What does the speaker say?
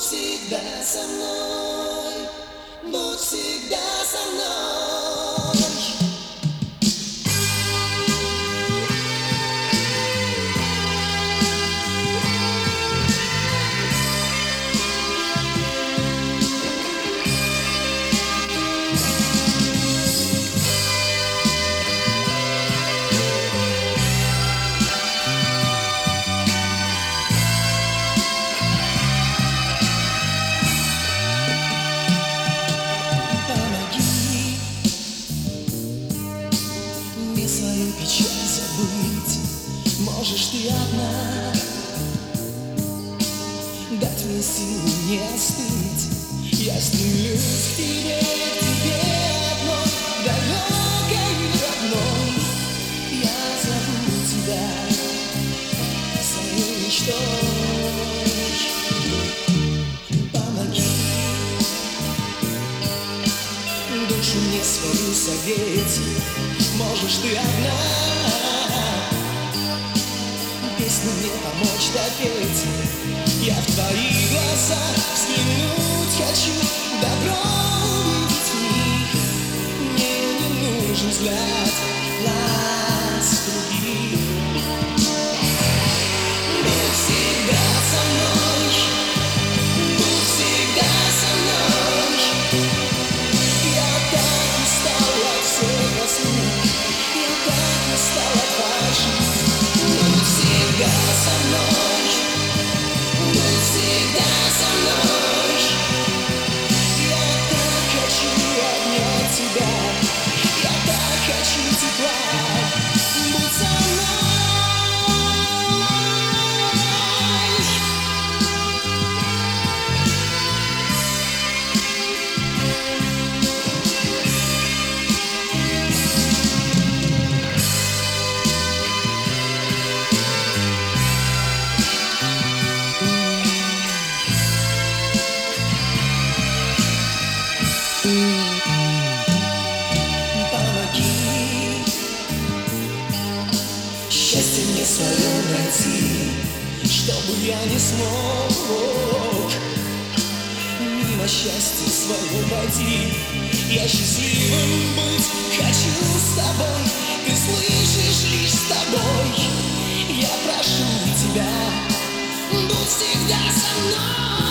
всегда со мной, будь всегда со мной. Свою печаль забыть можешь ты одна, дать мне силу не остыть. Я стремлюсь к тебе одной, далекой и родной. Я зову тебя своей мечтой. Помоги душу мне свою согреть, можешь ты одна песню мне помочь допеть. Я в твои глаза взглянуть хочу, добро увидеть в них. Мне не нужен взгляд глаз других. Будь всегда со мной, будь всегда со мной. Я так устал от всех разлук, я так устал от фальши. Будь всегда со мной, будь всегда со мной. Я так хочу обнять тебя, я так хочу тепла. Будь со мной. Помоги счастье мне свое найти, чтобы я не смог мимо счастья своего пойти. Я счастливым быть хочу с тобой, ты слышишь, лишь с тобой. Я прошу тебя, будь всегда со мной.